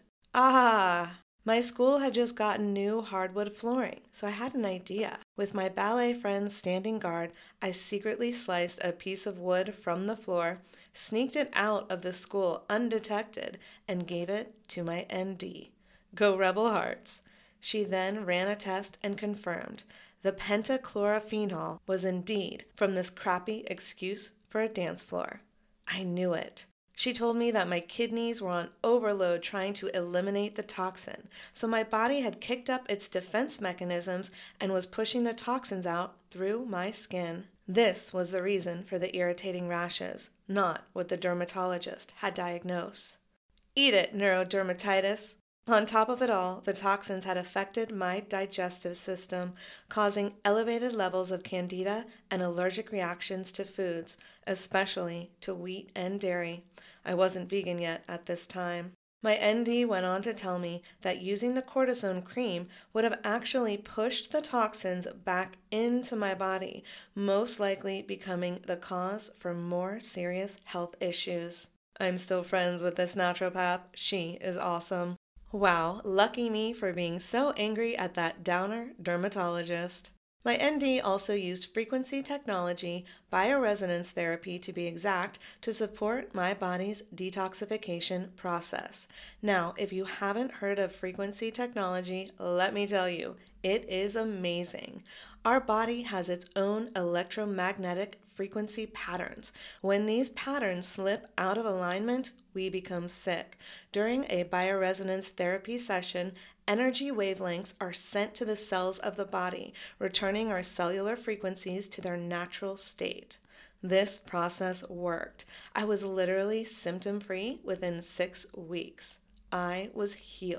Ah! My school had just gotten new hardwood flooring, so I had an idea. With my ballet friends standing guard, I secretly sliced a piece of wood from the floor, sneaked it out of the school undetected, and gave it to my N D. Go Rebel Hearts! She then ran a test and confirmed the pentachlorophenol was indeed from this crappy excuse for a dance floor. I knew it. She told me that my kidneys were on overload trying to eliminate the toxin, so my body had kicked up its defense mechanisms and was pushing the toxins out through my skin. This was the reason for the irritating rashes, not what the dermatologist had diagnosed. Eat it, neurodermatitis! On top of it all, the toxins had affected my digestive system, causing elevated levels of candida and allergic reactions to foods, especially to wheat and dairy. I wasn't vegan yet at this time. My N D went on to tell me that using the cortisone cream would have actually pushed the toxins back into my body, most likely becoming the cause for more serious health issues. I'm still friends with this naturopath. She is awesome. Wow, lucky me for being so angry at that downer dermatologist. My N D also used frequency technology, bioresonance therapy to be exact, to support my body's detoxification process. Now, if you haven't heard of frequency technology, let me tell you, it is amazing. Our body has its own electromagnetic frequency patterns. When these patterns slip out of alignment, we become sick. During a bioresonance therapy session, energy wavelengths are sent to the cells of the body, returning our cellular frequencies to their natural state. This process worked. I was literally symptom-free within six weeks. I was healed.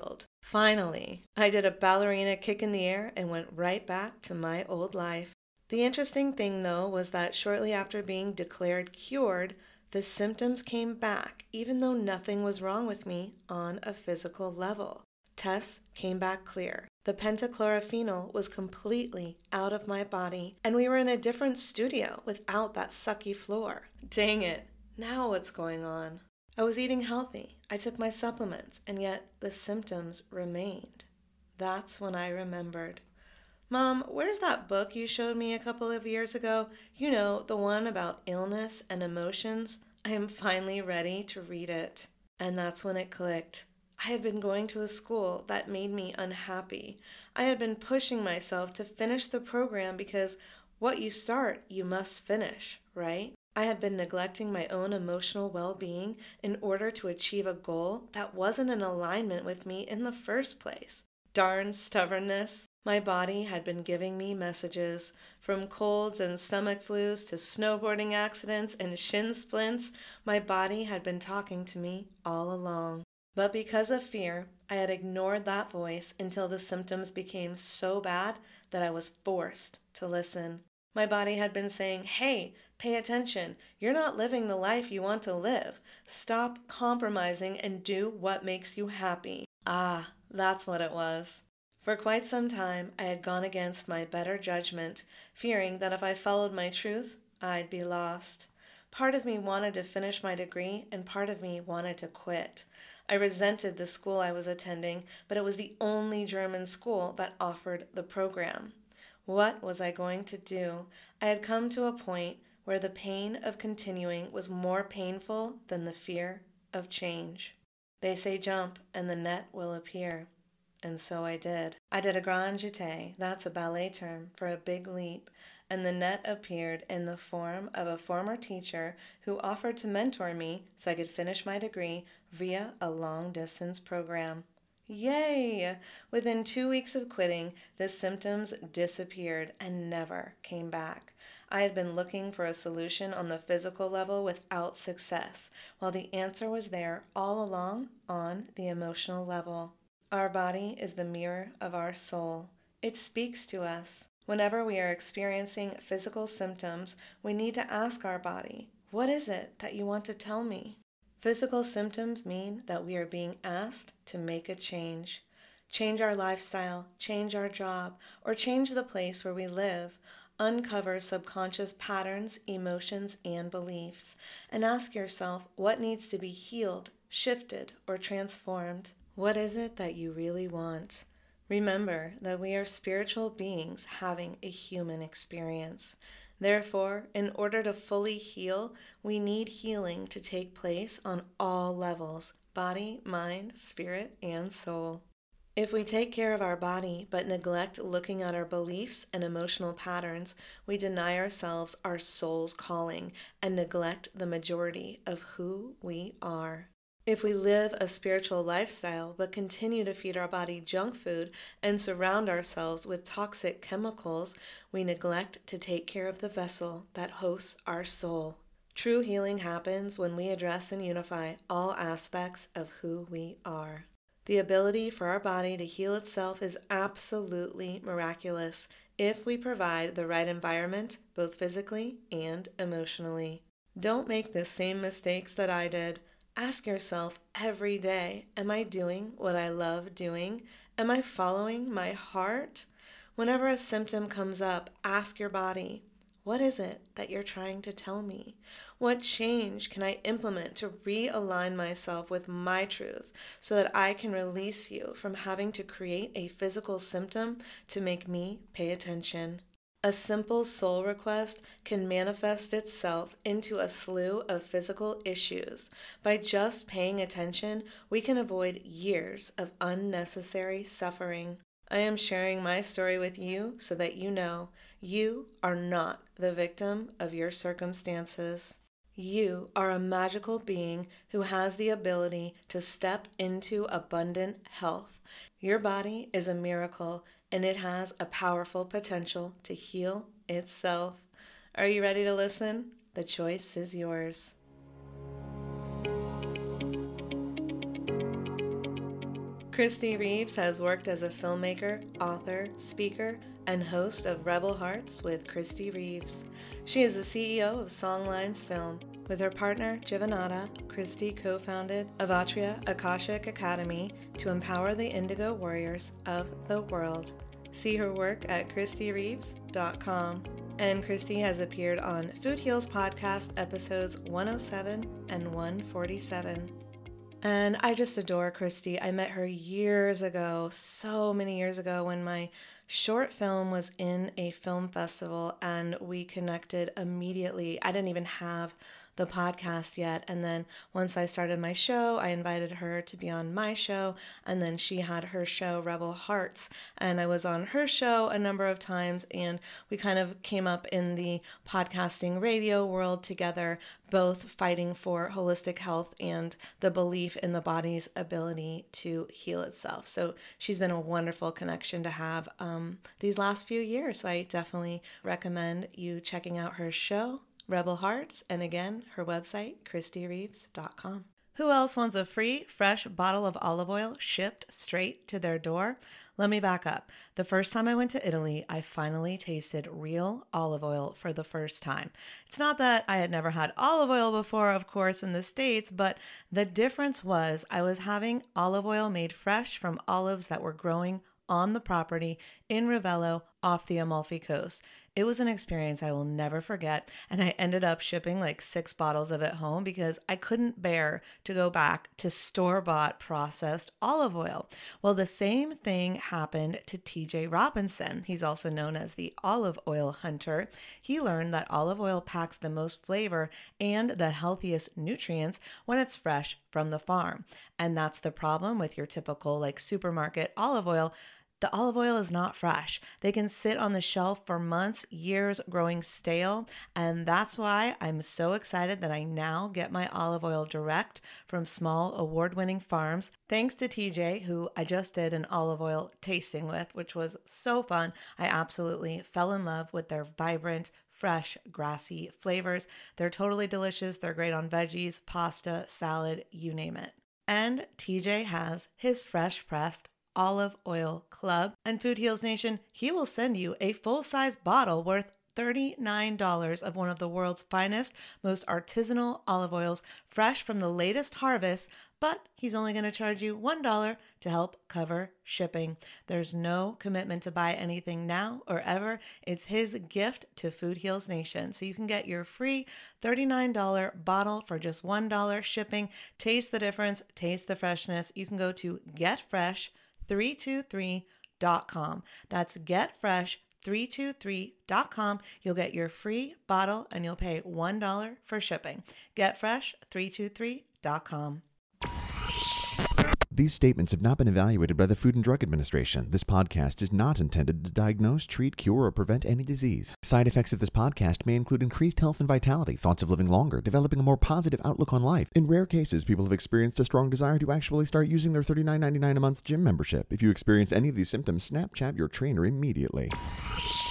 Finally, I did a ballerina kick in the air and went right back to my old life. The interesting thing, though, was that shortly after being declared cured, the symptoms came back, even though nothing was wrong with me on a physical level. Tests came back clear. The pentachlorophenol was completely out of my body, and we were in a different studio without that sucky floor. Dang it, now what's going on? I was eating healthy, I took my supplements, and yet the symptoms remained. That's when I remembered. Mom, where's that book you showed me a couple of years ago? You know, the one about illness and emotions? I am finally ready to read it. And that's when it clicked. I had been going to a school that made me unhappy. I had been pushing myself to finish the program because what you start, you must finish, right? I had been neglecting my own emotional well-being in order to achieve a goal that wasn't in alignment with me in the first place. Darn stubbornness. My body had been giving me messages. From colds and stomach flus to snowboarding accidents and shin splints, my body had been talking to me all along. But because of fear, I had ignored that voice until the symptoms became so bad that I was forced to listen. My body had been saying, hey, pay attention. You're not living the life you want to live. Stop compromising and do what makes you happy. Ah, that's what it was. For quite some time, I had gone against my better judgment, fearing that if I followed my truth, I'd be lost. Part of me wanted to finish my degree, and part of me wanted to quit. I resented the school I was attending, but it was the only German school that offered the program. What was I going to do? I had come to a point where the pain of continuing was more painful than the fear of change. They say jump, and the net will appear. And so I did. I did a grand jeté, that's a ballet term, for a big leap, and the net appeared in the form of a former teacher who offered to mentor me so I could finish my degree via a long-distance program. Yay! Within two weeks of quitting, the symptoms disappeared and never came back. I had been looking for a solution on the physical level without success, while the answer was there all along on the emotional level. Our body is the mirror of our soul. It speaks to us. Whenever we are experiencing physical symptoms, we need to ask our body, what is it that you want to tell me? Physical symptoms mean that we are being asked to make a change. Change our lifestyle, change our job, or change the place where we live. Uncover subconscious patterns, emotions, and beliefs, and ask yourself what needs to be healed, shifted, or transformed. What is it that you really want? Remember that we are spiritual beings having a human experience. Therefore, in order to fully heal, we need healing to take place on all levels: body, mind, spirit, and soul. If we take care of our body but neglect looking at our beliefs and emotional patterns, we deny ourselves our soul's calling and neglect the majority of who we are. If we live a spiritual lifestyle but continue to feed our body junk food and surround ourselves with toxic chemicals, we neglect to take care of the vessel that hosts our soul. True healing happens when we address and unify all aspects of who we are. The ability for our body to heal itself is absolutely miraculous if we provide the right environment, both physically and emotionally. Don't make the same mistakes that I did. Ask yourself every day, am I doing what I love doing? Am I following my heart? Whenever a symptom comes up, ask your body, what is it that you're trying to tell me? What change can I implement to realign myself with my truth so that I can release you from having to create a physical symptom to make me pay attention? A simple soul request can manifest itself into a slew of physical issues. By just paying attention, we can avoid years of unnecessary suffering. I am sharing my story with you so that you know you are not the victim of your circumstances. You are a magical being who has the ability to step into abundant health. Your body is a miracle, and it has a powerful potential to heal itself. Are you ready to listen? The choice is yours. Christy Reeves has worked as a filmmaker, author, speaker, and host of Rebel Hearts with Christy Reeves. She is the C E O of Songlines Film. With her partner, Jivanata, Christy co-founded Avatria Akashic Academy to empower the indigo warriors of the world. See her work at christy reeves dot com. And Christy has appeared on Food Heals Podcast episodes one oh seven and one forty-seven. And I just adore Christy. I met her years ago, so many years ago, when my short film was in a film festival, and we connected immediately. I didn't even have the podcast yet, and then once I started my show, I invited her to be on my show, and then she had her show Rebel Hearts, and I was on her show a number of times, and we kind of came up in the podcasting radio world together, both fighting for holistic health and the belief in the body's ability to heal itself. So she's been a wonderful connection to have um, these last few years. So I definitely recommend you checking out her show, Rebel Hearts, and again, her website, christy reeves dot com. Who else wants a free, fresh bottle of olive oil shipped straight to their door? Let me back up. The first time I went to Italy, I finally tasted real olive oil for the first time. It's not that I had never had olive oil before, of course, in the States, but the difference was I was having olive oil made fresh from olives that were growing on the property in Ravello off the Amalfi Coast. It was an experience I will never forget, and I ended up shipping like six bottles of it home because I couldn't bear to go back to store-bought processed olive oil. Well, the same thing happened to T J Robinson. He's also known as the olive oil hunter. He learned that olive oil packs the most flavor and the healthiest nutrients when it's fresh from the farm. And that's the problem with your typical like supermarket olive oil. The olive oil is not fresh. They can sit on the shelf for months, years, growing stale. And that's why I'm so excited that I now get my olive oil direct from small award-winning farms. Thanks to T J, who I just did an olive oil tasting with, which was so fun. I absolutely fell in love with their vibrant, fresh, grassy flavors. They're totally delicious. They're great on veggies, pasta, salad, you name it. And T J has his fresh pressed olive oil club, and Food Heals Nation, he will send you a full-size bottle worth thirty-nine dollars of one of the world's finest, most artisanal olive oils, fresh from the latest harvest, but he's only going to charge you one dollar to help cover shipping. There's no commitment to buy anything now or ever. It's his gift to Food Heals Nation. So you can get your free thirty-nine dollars bottle for just one dollar shipping. Taste the difference, taste the freshness. You can go to get fresh three two three dot com. That's get fresh three two three dot com. You'll get your free bottle and you'll pay one dollar for shipping. get fresh three two three dot com. These statements have not been evaluated by the Food and Drug Administration. This podcast is not intended to diagnose, treat, cure, or prevent any disease. Side effects of this podcast may include increased health and vitality, thoughts of living longer, developing a more positive outlook on life. In rare cases, people have experienced a strong desire to actually start using their thirty-nine ninety-nine a month gym membership. If you experience any of these symptoms, Snapchat your trainer immediately.